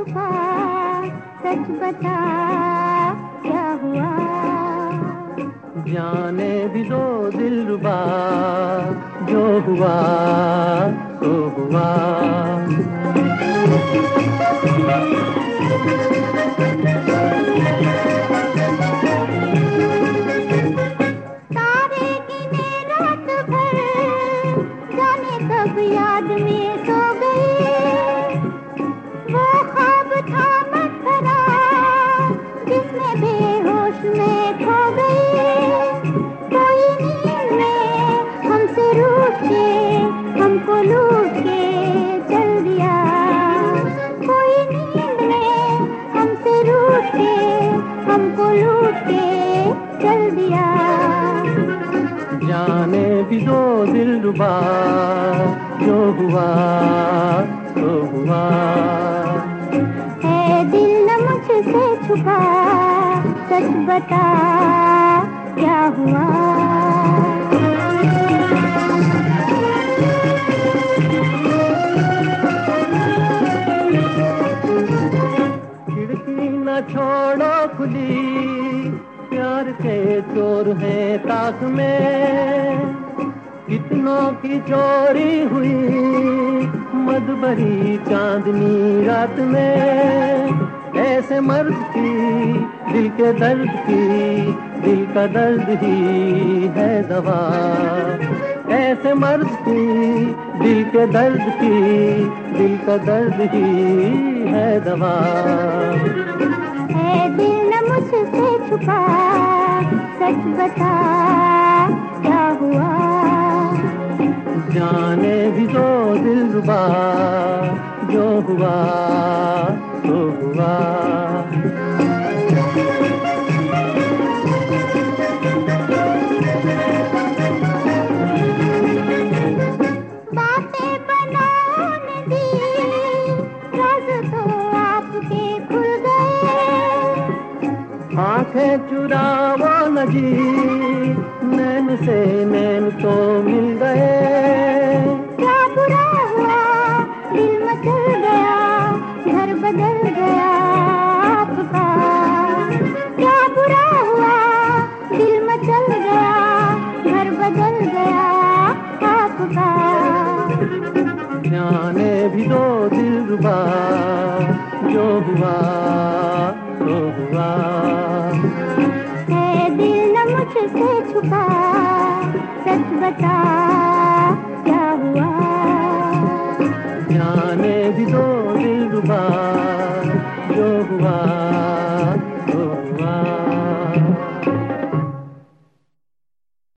छुपा, सच बता क्या हुआ। जाने भी दो दिलरुबा, जो हुआ तो हुआ। तारे गिने रात भर, जाने कब याद में सो गए। वो ख्वाब था मसखरा, जिसमें बेहोश में खो गए। कोई नींद में हमसे रूठ के, हमको लूट के चल दिया। कोई नींद में हमसे रूठ के, हमको लूट के चल दिया। जाने भी दो दिलरुबा, जो हुआ तो हुआ। है दिल न मुझसे छुपा, सच बता क्या हुआ। खिड़की न छोड़ो खुली, प्यार के चोर हैं ताक में। कितनों की चोरी हुई मधुबरी चांदनी रात में। ऐसे मर्द की दिल के दर्द की, दिल का दर्द ही है दवा। ऐसे मर्द की दिल के दर्द की, दिल का दर्द ही है दवा। है दिल न मुझसे छुपा, सच बता क्या हुआ। जाने भी दो दिलरुबा, जो हुआ तो हुआ। बातें बनाने दी, राज तो आपके खुल गए। आंखें चुरावो न जी, नैन से नैन तो मिल गए। क्या बुरा हुआ, दिल मचल गया, घर बदल गया आपका। क्या बुरा हुआ, दिल मचल गया, घर बदल गया आपका। जाने भी दो दिलरुबा, जो हुआ तो हुआ। है दिल न मुझसे छुपा, सच बता क्या हुआ। जाने भी दो दिलरुबा, जो हुआ